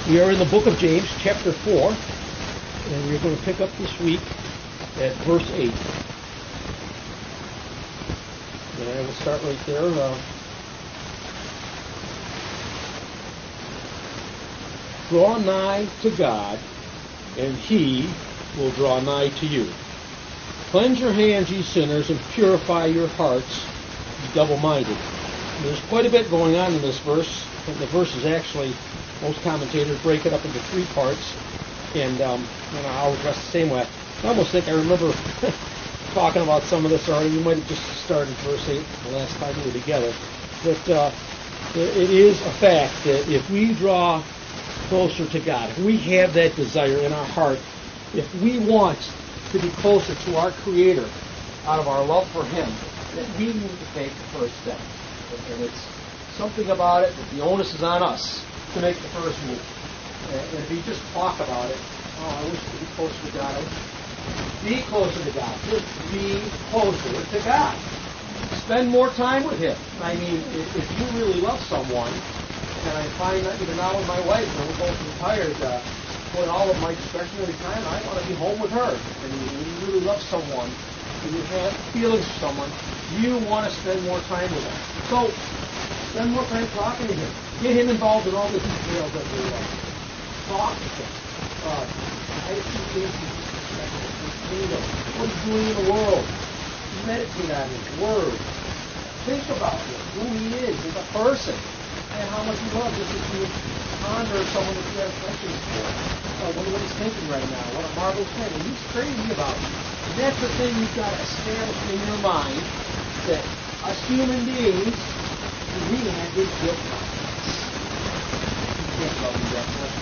We are in the book of James, chapter 4, and we're going to pick up this week at verse 8. And I will start right there. Draw nigh to God, and He will draw nigh to you. Cleanse your hands, ye sinners, and purify your hearts, ye double-minded. There's quite a bit going on in this verse. And the verse is actually, most commentators break it up into three parts, and I always rest the same way. I almost think I remember talking about some of this already. We might have just started verse 8 the last time we were together. But it is a fact that if we draw closer to God, if we have that desire in our heart, if we want to be closer to our Creator out of our love for Him, then we need to take the first step. And it's something about it that the onus is on us to make the first move. And if you just talk about it, I wish to be closer to God. Be closer to God. Just be closer to God. Spend more time with Him. I mean, if you really love someone, and I find that even now with my wife, when we're both retired, with all of my discretionary time, I want to be home with her. And when you really love someone, and you have feelings for someone, you want to spend more time with them. So, spend more time talking to Him. Get Him involved in all the details of your life. Talk to Him. I see His kingdom. What He's doing in the world. Meditate on His Word. Think about Him, who He is as a person, and how much He loves. Just as you ponder someone that you have questions for. What He's thinking right now. What a marvelous thing. And He's crazy about it. And that's the thing you've got to establish in your mind, that us human beings, we have this guilt complex. You can't love me that much.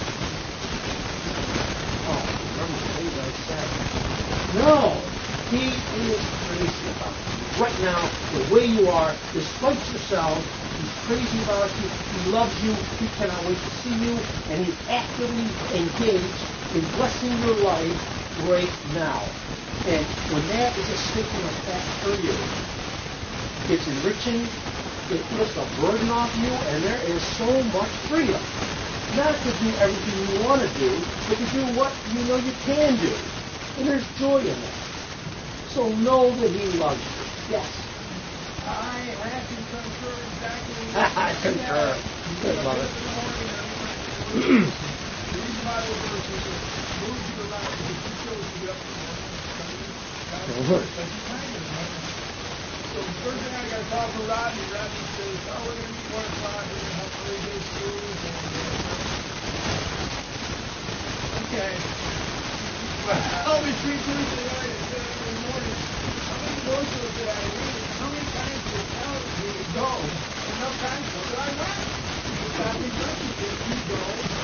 Remember the things I said. No, He is crazy about you. Right now, the way you are, despite yourself, He's crazy about you. He loves you. He cannot wait to see you. And He's actively engaged in blessing your life right now. And when that is a statement of fact for you, it's enriching. It lifts a burden off you, and there is so much freedom. Not to do everything you want to do, but to do what you know you can do. And there's joy in that. So know that He loves you. Yes. I have to concur exactly. I concur. I love it. These Bible verses move you around because you chose to get up in the morning. But you kind of know. So the first thing I got to talk to Rodney. Rodney says, we're going to meet 1 o'clock. We're going to have 3 days food. Okay. Well, between Tuesday night and Saturday morning, how many devotionals did I read? How many times did it tell me to go? Enough times so that I went. That encourages you to go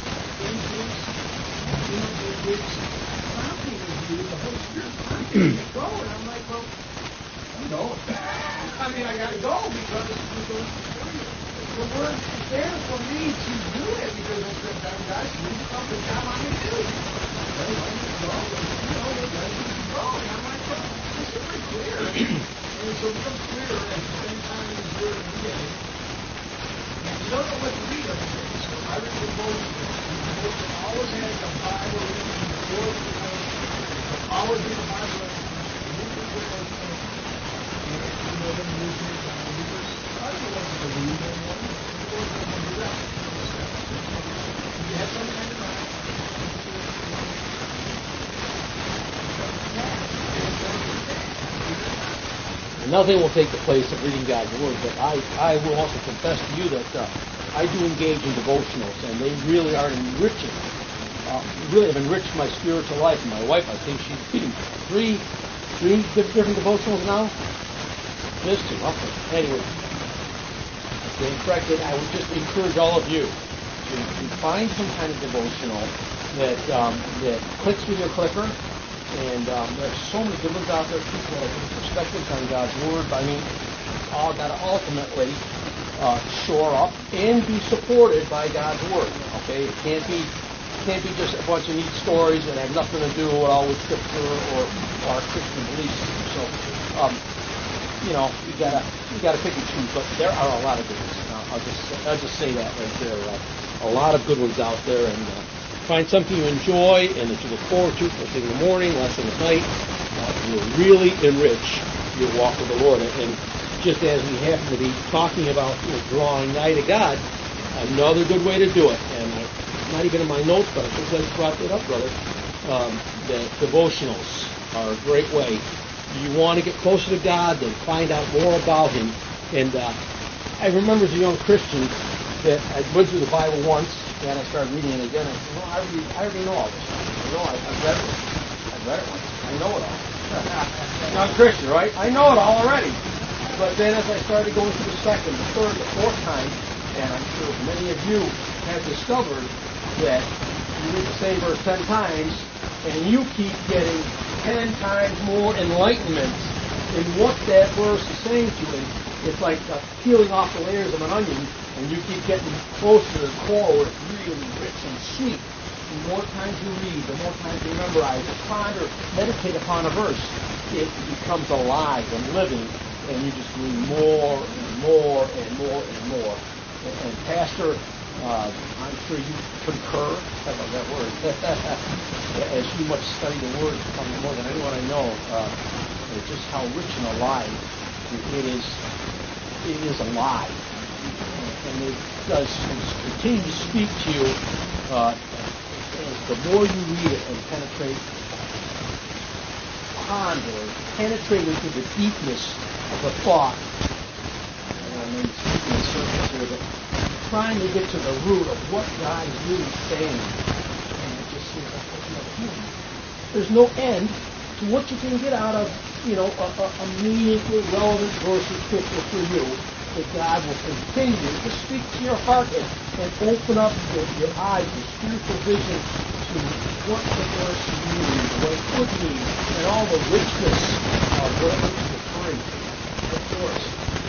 into which prompting you, the Holy Spirit prompting you to go. And I'm like, well, I'm going. I mean, I got to go because the word is there for me to do it because I said, God, you something I want me to do. I need to go. And I'm like, well, this is pretty clear. And so it becomes clear at the same time as it's clear to me. And you don't know what to read every day. So I read the devotion. I always had the Bible reading before the devotion. Always read the Bible and read the devotion. And you know, then you read it down because I don't want to read anymore. You always want to do that. If you have something on your mind, Nothing will take the place of reading God's Word, but I will also confess to you that I do engage in devotionals, and they really are enriching. Really have enriched my spiritual life. My wife, I think she's reading three different devotionals now. Just two. Okay. Anyway, being corrected, I would just encourage all of you to find some kind of devotional that clicks with your clicker. And there's so many good ones out there. People have different perspectives on God's Word. I mean, all got to ultimately shore up and be supported by God's Word. Okay, it can't be just a bunch of neat stories that have nothing to do at all with Scripture or our Christian beliefs. So, you gotta pick and choose. But there are a lot of good ones. I'll just say that right there. a lot of good ones out there, and find something you enjoy and that you look forward to first thing in the morning, last thing at night. Will really enrich your walk with the Lord. And just as we happen to be talking about drawing nigh to God, another good way to do it, and not even in my notes, but I think I brought that up, brother, the devotionals are a great way. You want to get closer to God, then find out more about Him. And I remember as a young Christian that I went through the Bible once, and I started reading it again, and I said, well, I already know all this. I've read it. I've read it once. I know it all. Young Christian, right? I know it all already. But then as I started going through the second, the third, the fourth time, and I'm sure many of you have discovered that you read the same verse 10 times, and you keep getting 10 times more enlightenment in what that verse is saying to you. It's like peeling off the layers of an onion, and you keep getting closer to the core where it's really rich and sweet. The more times you read, the more times you memorize, ponder, meditate upon a verse, it becomes alive and living, and you just glean more and more and more and more. And Pastor, I'm sure you concur. I love that word. As you much study the Word, probably more than anyone I know, just how rich and alive it is. It is alive, and it does continue to speak to you. The more you read it and ponder, penetrate into the deepness of the thought. I know you're speaking in circles here, but trying to get to the root of what God is really saying. And it just seems like there's no end to what you can get out of, a meaningful, relevant verse of Scripture for you. That God will continue to speak to your heart and open up your eyes, your spiritual vision to what the verse means, what it could mean, and all the richness of what it is referring to. Of course.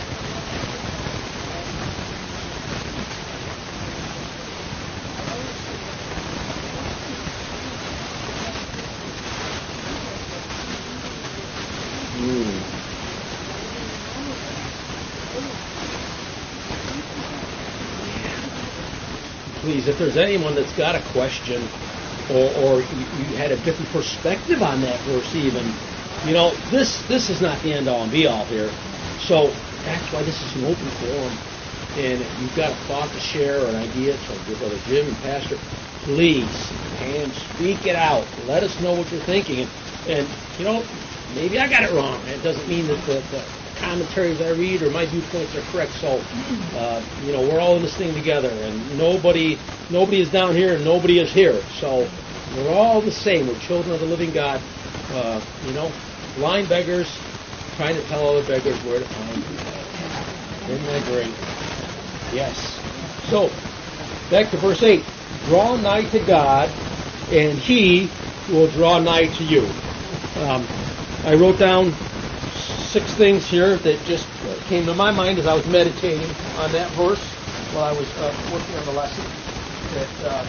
Please, if there's anyone that's got a question or you had a different perspective on that verse even, this is not the end-all and be-all here. So that's why this is an open forum. And if you've got a thought to share or an idea to your brother Jim and Pastor, please, and speak it out. Let us know what you're thinking. And maybe I got it wrong. It doesn't mean that the commentaries I read or my viewpoints are correct. So, we're all in this thing together, and nobody is down here and nobody is here. So we're all the same. We're children of the living God. Blind beggars trying to tell other beggars where to find God. Isn't that great? Yes. So, back to verse 8. Draw nigh to God, and He will draw nigh to you. I wrote down 6 things here that just came to my mind as I was meditating on that verse while I was working on the lesson. That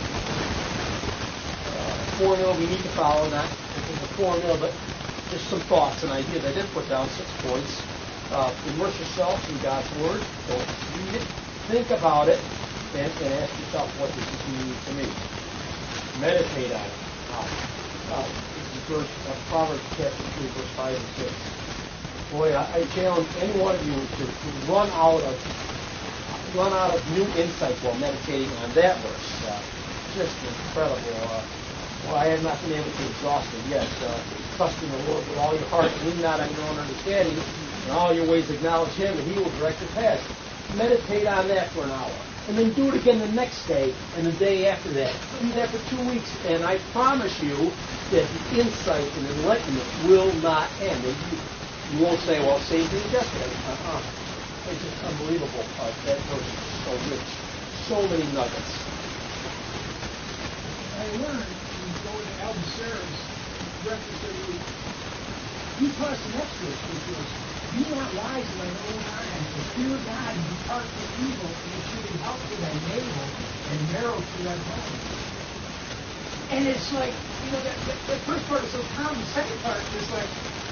formula we need to follow, not the formula, but just some thoughts and ideas. I did put down 6 points. Immerse yourself in God's Word. So read it, think about it, and ask yourself, what does this mean to me? Meditate on it. This is Proverbs chapter 3, verse 5 and 6. Boy, I challenge any one of you to run out of new insights while meditating on that verse. Just incredible. I have not been able to exhaust it yet. Trust in the Lord with all your heart, lean not on your own understanding. In all your ways acknowledge Him, and He will direct your path. Meditate on that for an hour. And then do it again the next day and the day after that. Do that for 2 weeks, and I promise you that the insight and enlightenment will not end. And you won't say, well, same thing as yesterday. It's just unbelievable. That verse is so rich. So many nuggets. I learned when you go to Elder Sarah's breakfast every week. He taught us the next verse, which was, be not wise in thine own eyes, but fear God and depart from evil, and it should be help to thy neighbor and marrow to thy bone. And it's like, that first part is so common. The second part is like,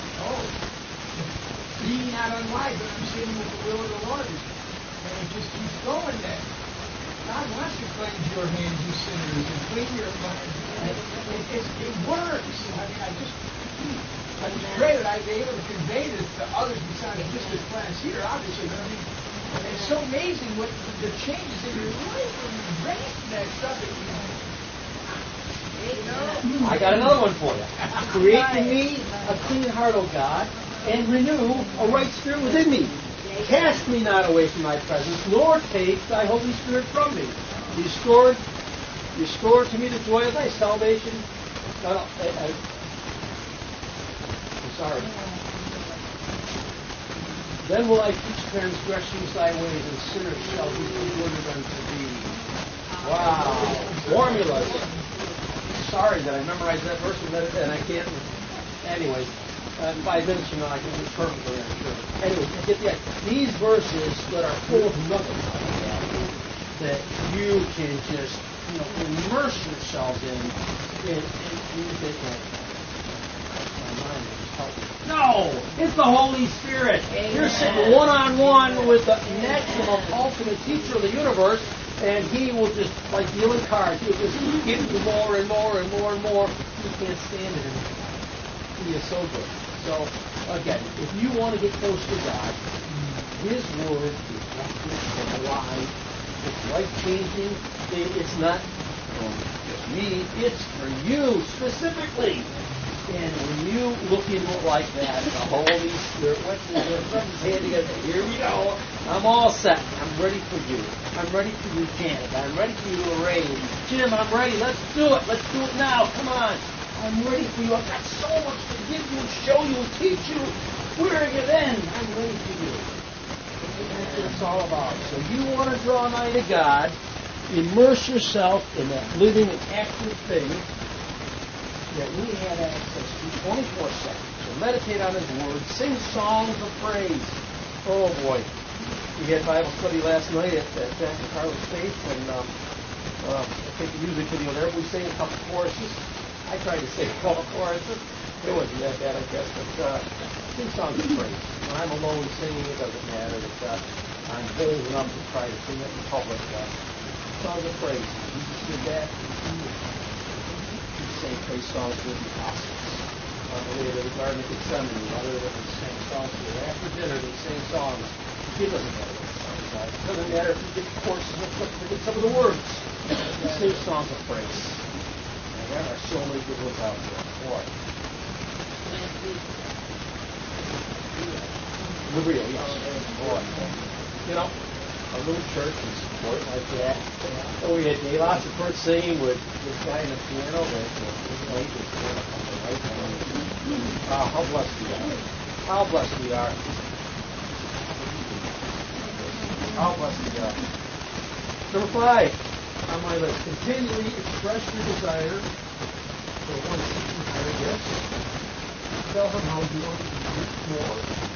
be not unwise, but understanding what the will of the Lord is. And it just keeps going there. God wants to cleanse your hands, you sinners, and clean your minds. It works. I mean, I just pray that I'd be able to convey this to others besides just this class here, obviously. But I mean, it's so amazing what the changes in your life when you raise that stuff. I got another one for you. Create in me a clean heart, O God, and renew a right spirit within me. Cast me not away from thy presence, nor take thy Holy Spirit from me. Restore to me the joy of thy salvation. I'm sorry. Then will I teach transgressions thy ways, and sinners shall be converted unto thee. Wow. Formulas. Sorry that I memorized that verse and I can't. Anyways, in 5 minutes from now I can do it perfectly, I'm sure. Anyway, get the idea. These verses that are full of nuggets that you can just immerse yourself in, and you think, my mind will just help you. No! It's the Holy Spirit. Amen. You're sitting one-on-one with the maximum ultimate teacher of the universe, and he will just, like dealing cards, he'll just give you more and more and more and more. You can't stand it. He is so good. So, again, if you want to get close to God, His Word is active and alive. It's life-changing. It's not for just me. It's for you specifically. And when you look into it like that, the Holy Spirit, rubs His hand together. Here we go. I'm all set. I'm ready for you. I'm ready for you, Janet. I'm ready for you, Lorraine. Jim, I'm ready. Let's do it. Let's do it now. Come on. I'm ready for you. I've got so much to give you and show you and teach you. Where are you then? I'm ready for you. That's what it's all about. So you want to draw nigh to God, immerse yourself in that living and active thing that we have access to 24/7. So meditate on His Word, sing songs of praise. Oh boy. We had Bible study last night at Jack and Carlos Faith, and I take the music video there. We sang a couple choruses. I tried to sing a couple choruses. It wasn't that bad, I guess, but sing songs of praise. When I'm alone singing, it doesn't matter. I'm bold enough to try to sing it in public. Songs of praise. Jesus did that. He sang praise songs with the apostles. On the way to the Garden of Gethsemane, other than they sang songs to it. After dinner, they sang songs. It doesn't matter what the songs are. It doesn't matter if you get choruses, forget some of the words. You sing songs of praise. And there are so many good ones out there. Boy. Liberio, yes. Boy. You know, a little church and support like that. And we had lots of birds singing with this guy in the piano that played this piano right now. How blessed we are. How blessed we are. How blessed we are. Number 5 on my list. Continually express your desire for one seeking higher gifts. Tell him how you want to do more.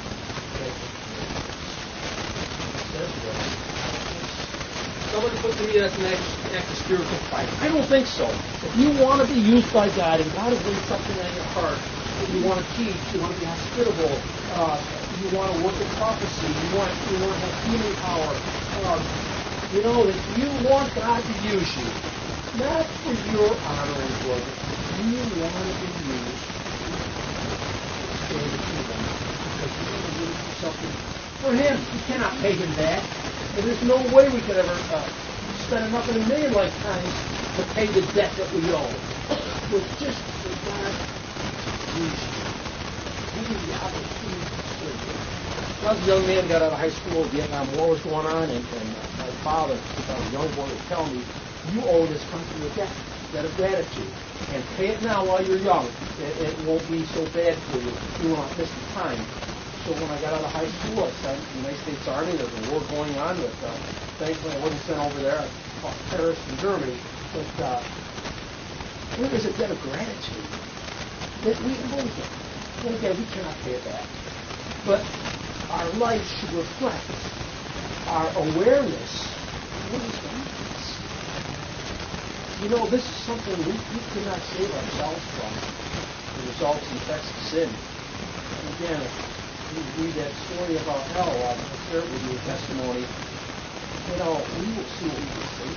Somebody put to me that's an act of spiritual fight. I don't think so. If you want to be used by God and God has laid something on your heart, that you want to teach, you want to be hospitable, you want to work in prophecy, you want to have healing power, that you want God to use you, not for your honor and glory. You want to be used for the kingdom because you want to do something for Him. You cannot pay Him back. And there's no way we could ever spend enough in a million lifetimes to pay the debt that we owe. But just for God to use you. Give you the opportunity to serve Him. When I was a young man, got out of high school, the Vietnam War was going on, and my father, as a young boy, would tell me, you owe this country a debt of gratitude. And pay it now while you're young. It won't be so bad for you. You won't miss the time. So when I got out of high school, I signed the United States Army. There was a war going on, but thankfully I wasn't sent over there. I fought terrorists in Germany. But there is a debt of gratitude that we owe Him. And again, we cannot pay it back. But our life should reflect our awareness of what He's done for us. You know, this is something we cannot save ourselves from. The results and effects of sin. And again, you read that story about hell. I'll share it with you a testimony. we will see what we can see.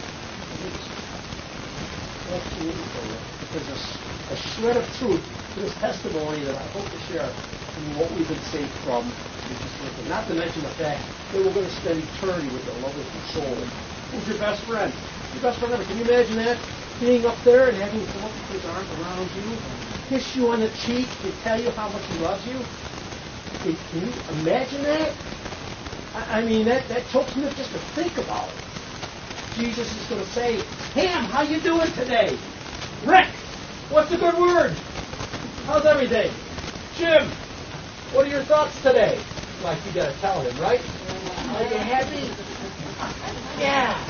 Absolutely, there's a shred of truth to this testimony that I hope to share in what we've been saved from. Not to mention the fact that we're going to spend eternity with the lovely consoler. Who's your best friend? Your best friend ever. Can you imagine that? Being up there and having him come up with his arms around you, kiss you on the cheek, and tell you how much he loves you? Can you imagine that? I mean, that chokes me up just to think about it. Jesus is going to say, Ham, how you doing today? Rick, what's a good word? How's everything? Jim, what are your thoughts today? Like you got to tell him, right? Are you happy? Yeah.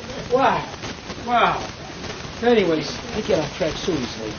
Wow. Anyways, I get off track so easily.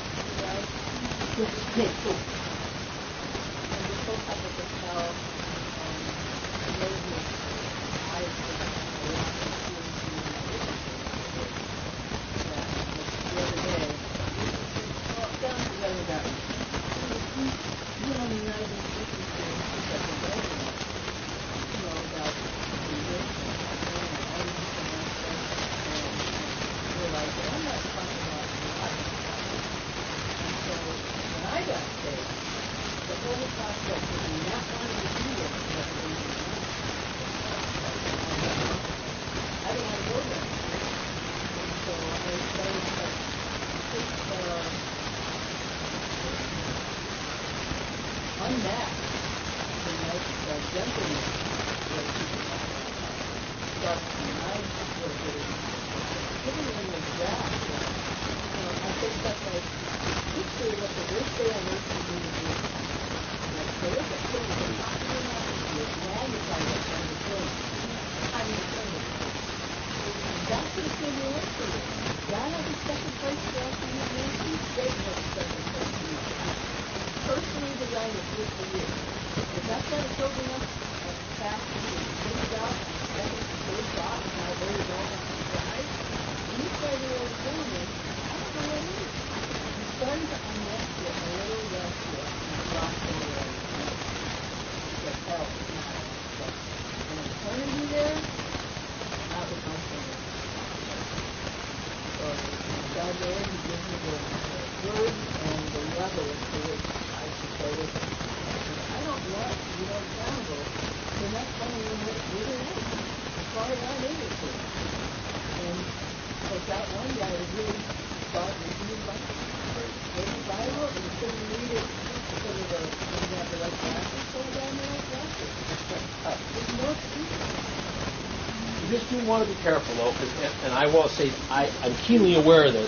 Just do want to be careful, though, and I will say I'm keenly aware of this.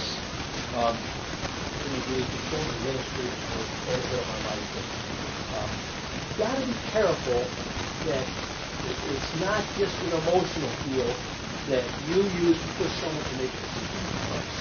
You've got to be careful that it's not just an emotional feel that you use to push someone to make a decision in Christ.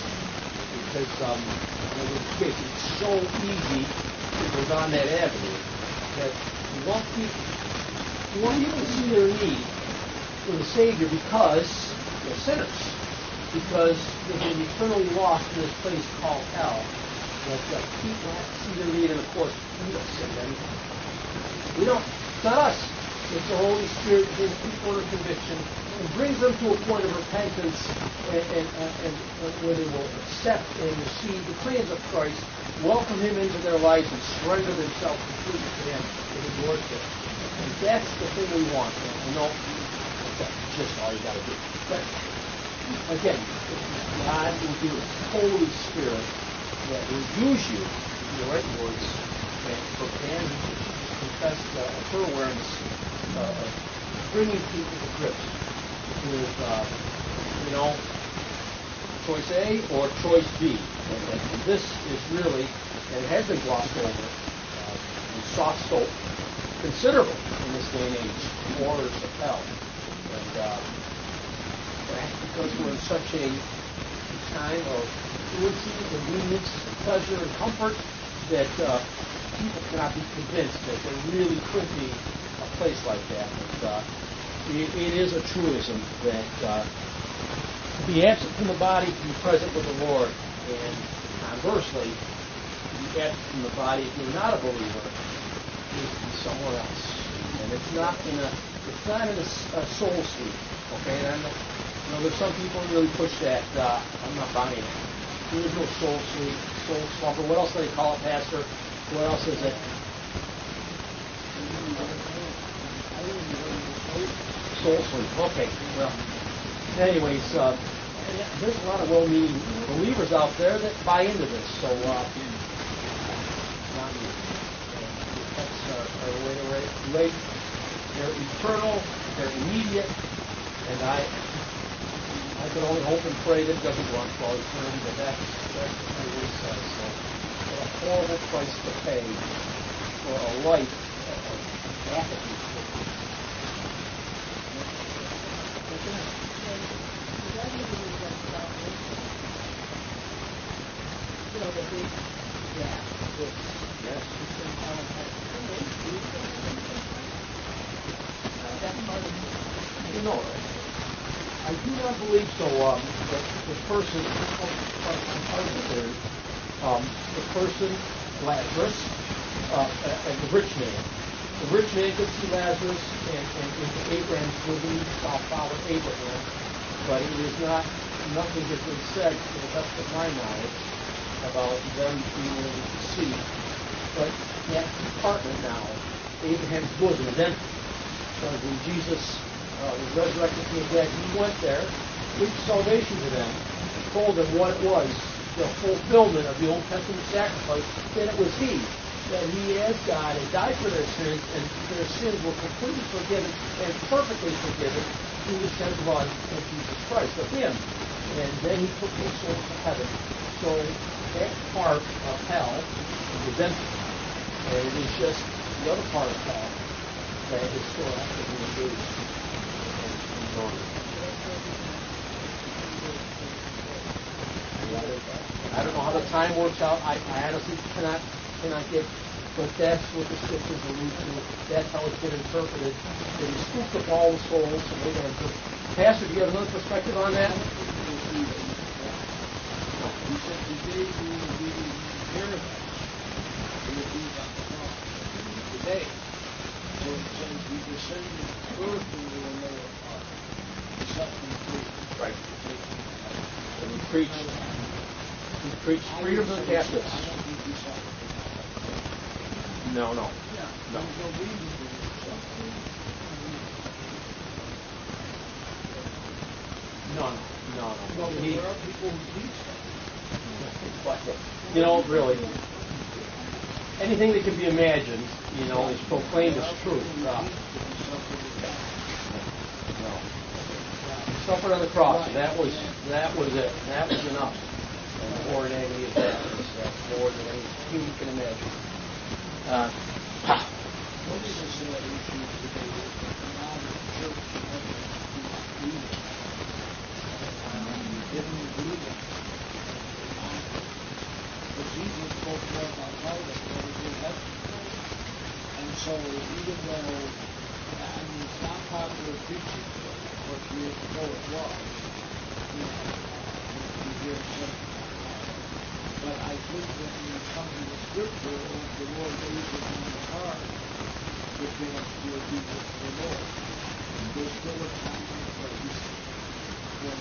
Because it's so easy to go down that avenue that you want people to see their need for the Savior because they're sinners, because they've been eternally lost in this place called hell. That people have to see their need, and of course, we don't sin anything. We don't. It's not us. It's the Holy Spirit that gives people under conviction and brings them to a point of repentance and where they will accept and receive the claims of Christ, welcome Him into their lives, and surrender themselves completely to Him in His Lordship. And that's the thing we want. You know, that's just all you got to do. But again, God will do His Holy Spirit that will use you in the right words and for confess her awareness of bringing people to grips with, choice A or choice B. And this is really, and it has been glossed over, and soft soap considerable in this day and age, horrors of hell. And perhaps because we're in such a time of fluency, convenience, pleasure, and comfort that people cannot be convinced that there really could be a place like that. But it is a truism that to be absent from the body, to be present with the Lord, and conversely, to be absent from the body if you're not a believer is to be somewhere else. And it's not in a soul sleep Okay, and there's some people who really push that. I'm not buying it. There is no soul sleep, soul slumber. What else do they call it, Pastor? What else is it? Soul sleep. Okay. Well, anyways, there's a lot of well-meaning believers out there that buy into this. So, not me. That's our way to relate. They're eternal. They're immediate. And I can only hope and pray that it doesn't go on for all eternity, but that's what it really says. So, what a horrible price to pay for a life of apathy. You know, I do not believe so. The person, the person, Lazarus, and the rich man. The rich man could see Lazarus and into Abraham's bosom, he saw Father Abraham, but it is nothing has been said to the best of my knowledge about them being able to see. But that compartment now, Abraham's bosom, is empty. Because when Jesus was resurrected from the dead, he went there, preached salvation to them, told them what it was, the fulfillment of the Old Testament sacrifice, that it was he, that he as God had died for their sins, and their sins were completely forgiven and perfectly forgiven through the shed blood of Jesus Christ, of him. And then he took his soul to heaven. So that part of hell is empty. And it is just the other part of hell that is still actively engaged and going. I don't know how the time works out. I honestly cannot get, but that's what the scriptures allude to. That's how it's been interpreted. That he scooped up all the souls and made them. Pastor, do you have another perspective on that? He said, today we will be in paradise. We will be on the cross. Today. So it says we descended earth into a lower part. We set them free. Right. And he preached freedom to the captives. I don't think he saw it. No. Yeah. There's no reason for himself. No. There are people who teach that. Really, anything that can be imagined, is proclaimed as truth. No. He suffered on the cross. That was it. That was enough. And the horror and agony of that is more than any human can imagine. What is this issue today with the modern church didn't believe it. But Jesus spoke more about Titus than he did heaven. And so even though, it's not popular preaching, what years ago it was, you hear some. But I think that when you come to the scripture, the Lord lays it on the heart to bring us to obedience to the Lord. There's still a time and place when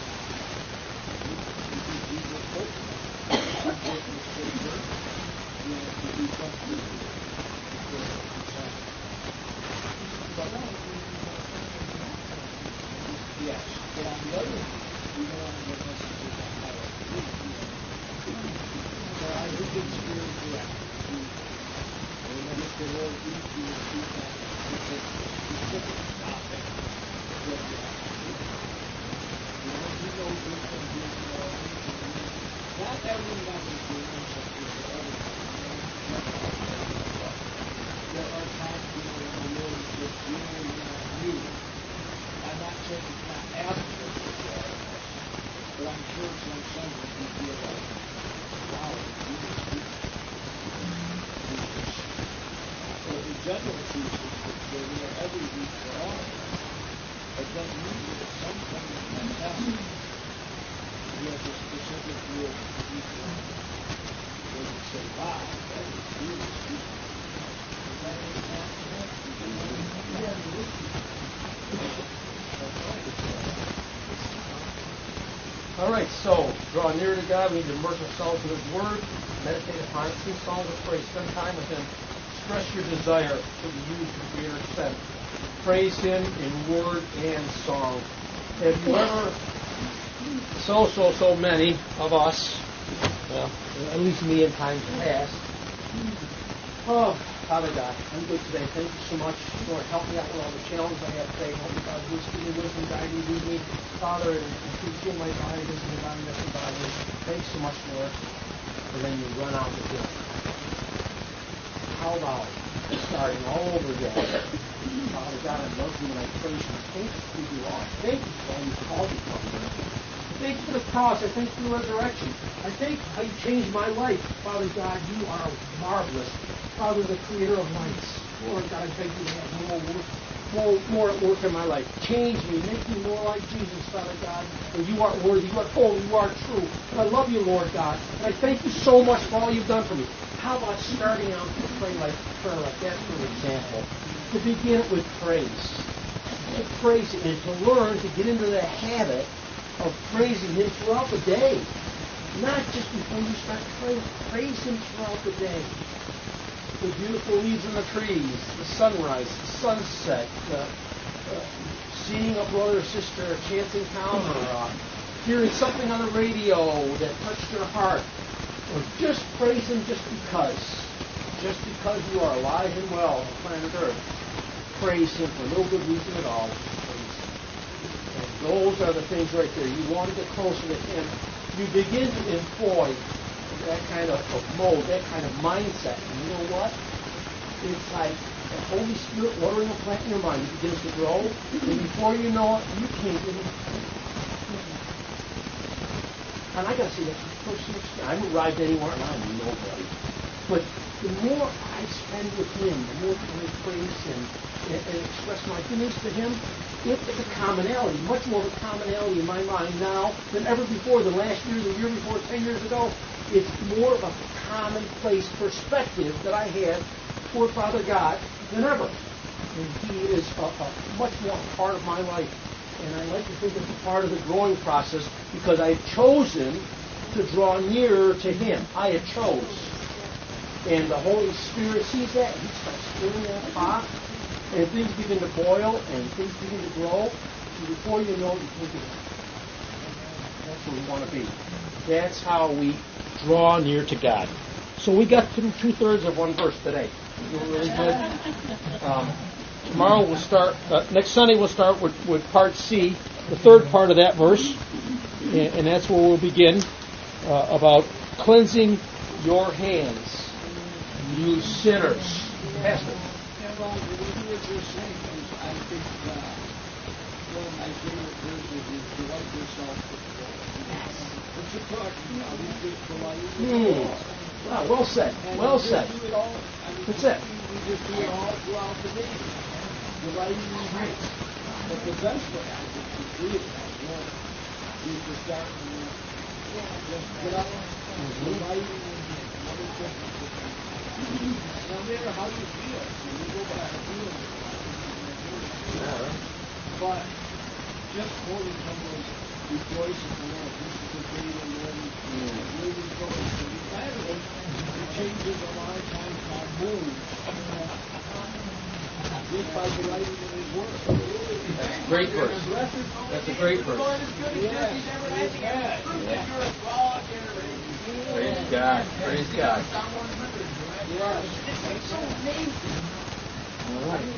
Jesus spoke to us. Important to stay here, to be complete before the disciples. Yes, but on the other hand, we don't want to get messages on how to live. So I think it's very correct. And if the Lord leads you to do that, it's a specific topic that you have to do. You know this and this and all these. Not every message will answer to everything. There are times when the Lord is just really not you. I'm not saying it's not asking for God, but I'm sure some Sundays we feel like, wow, Jesus is. So the general truth is that we are every week for all. But then usually at some point in that passage, we have a specific word for each one. Where we say, wow, that is really sweet. Is that what it's not? Yeah. That's right. right, so draw near to God. We need to immerse ourselves in His Word, meditate upon it, sing songs of praise, spend time with Him. Express your desire to be used to greater extent. Praise Him in word and song. Have you ever, so many of us, well, at least me in times past, oh, Father God, I'm good today. Thank you so much. Lord, help me out with all the challenges I have today. Help me, God, give me wisdom, guide me, lead me, Father, and consume my body, wisdom, and body, that's body. Thanks so much, Lord. And then you run out the door. How about starting all over again? Father God, I love you and I praise you. Thank you for who you are. Thank you for all you called me from. Thank you for the cross. I thank you for the resurrection. I thank how you changed my life. Father God, you are marvelous. Father, the creator of lights. Lord God, I thank you to have more at work in my life. Change me. Make me more like Jesus, Father God. For you are worthy. You are holy. You are true. And I love you, Lord God. And I thank you so much for all you've done for me. How about starting out to pray like prayer like that, for example? To begin it with praise. To praise Him and to learn to get into the habit of praising Him throughout the day. Not just before you start praying. Praise Him throughout the day. The beautiful leaves in the trees, the sunrise, the sunset, seeing a brother or sister, a chance encounter, hearing something on the radio that touched your heart, or just praise Him just because you are alive and well on planet Earth. Praise Him for no good reason at all. And those are the things right there. You want to get closer to Him. You begin to employ that kind of mode, that kind of mindset. And you know what? It's like the Holy Spirit watering a plant in your mind. It begins to grow, and before you know it, you can't even. And I got to say that from personal experience. I haven't arrived anywhere, and I'm nobody. But the more I spend with Him, the more I praise Him and express my feelings to Him, it's a commonality, much more of a commonality in my mind now than ever before, the last year, the year before, 10 years ago. It's more of a commonplace perspective that I have toward Father God than ever. And He is much more a part of my life. And I like to think it's a part of the growing process because I have chosen to draw nearer to Him. I have chose. And the Holy Spirit sees that, and He starts stirring that pot, and things begin to boil, and things begin to grow. And before you know it, you think that's where we want to be. That's how we draw near to God. So we got through 2/3 of one verse today. Doing really good. Tomorrow we'll start. Next Sunday we'll start with part C, the third part of that verse, and that's where we'll begin about cleansing your hands, you sinners. Pastor. Well, when you were just saying things, I think one of my favorite verses is delight yourself with the Lord. What you're talking about is just delight yourself. Wow, well said. Well said. Do it all, I mean, That's it. We just do it all throughout the day. Delighting in Him. But the best way I think to do it is to start and just get up, delighting in Him. What is different? No matter how you feel, you go back and feel it. But just quoting some of those rejoice in the Lord, this is the day the Lord will rejoice. And finally, it changes a lot of times our mood. Just by delighting in His Word. That's a great verse. That's a great verse. Praise God. Praise God. Yes. It's so amazing. All right.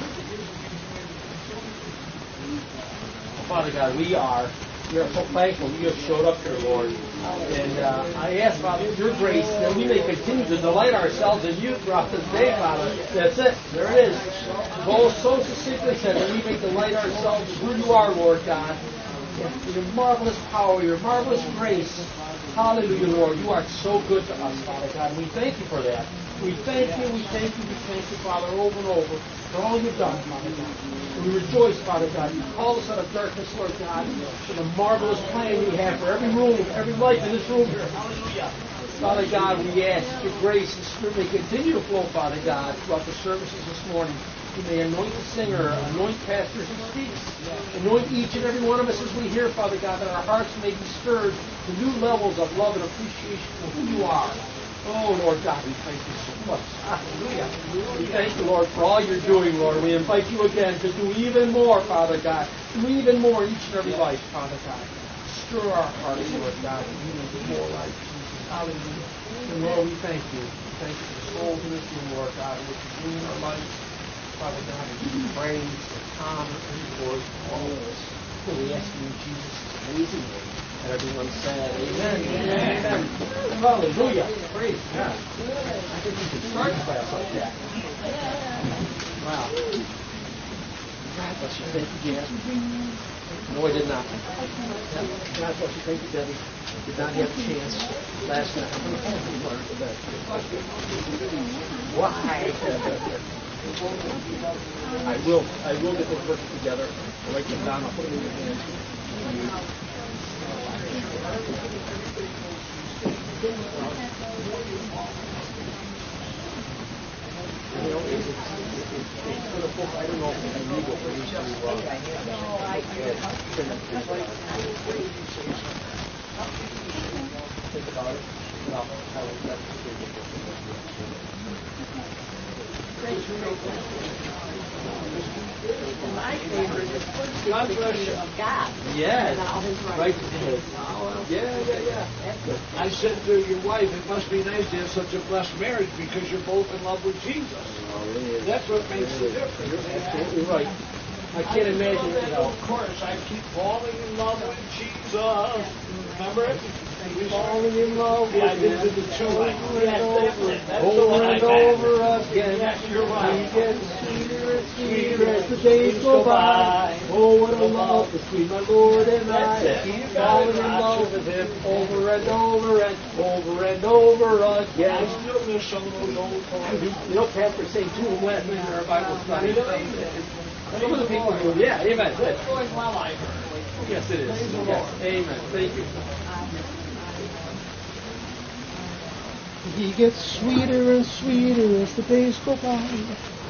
Father God, we are so thankful you have showed up here, Lord. And I ask, Father, your grace that we may continue to delight ourselves in you throughout this day, Father. That's it. There it is. Paul so succinctly said that we may delight ourselves in who you are, Lord God. And your marvelous power, your marvelous grace. Hallelujah, Lord. You are so good to us, Father God. And we thank you for that. We thank you, Father, over and over for all you've done, Father God. And we rejoice, Father God. You called us out of darkness, Lord God, to the marvelous plan you have for every room, every life in this room here. Hallelujah. Father God, we ask your grace and Spirit may continue to flow, Father God, throughout the services this morning. You may anoint the singer, anoint pastor as he speaks. Anoint each and every one of us as we hear, Father God, that our hearts may be stirred to new levels of love and appreciation of who you are. Oh, Lord God, we thank you so much. Hallelujah. We thank you, Lord, for all you're doing, Lord. We invite you again to do even more, Father God. Do even more in each and every life, Father God. Stir our hearts, Lord God, that you may be more like Jesus. Hallelujah. And Lord, we thank you. We thank you for the souls in this room, Lord God, and what you're doing in our lives. Father God, we give you praise, honor, and glory for all of us. For we ask you in Jesus' amazing name. And everyone said, Amen. Amen. Hallelujah. Praise God. I think we could start class like that. Wow. God bless you. Thank you, Jan. No, I did not. God bless you. Thank you, Debbie. Did not have a chance last night. Why? I will get those verses together. I'll write them down. I'll put them in your hands. You know, it's for the book. I don't know if it's legal for these think about it. No, I will let My favorite is God bless you. Of God. Yes. Right. Yeah. I said to your wife, it must be nice to have such a blessed marriage because you're both in love with Jesus. That's what makes the difference. You're absolutely right. I can't imagine it. Of course, I keep falling in love with Jesus. Remember it? Falling in love with I did it to the two. over and over again. Yes, you're right. He gets sweeter and sweeter as the days go by. Oh, what a love between my Lord and I. That's it. Keep falling in love with Him over and over and over again. I still miss some of those old times. You know, Pastor saying two of last night in our Bible study. Some of the people go, yeah, amen. It's going well, I heard. Yes, it is. Praise the Yes. Lord. Amen. Thank you. He gets sweeter and sweeter as the days go by.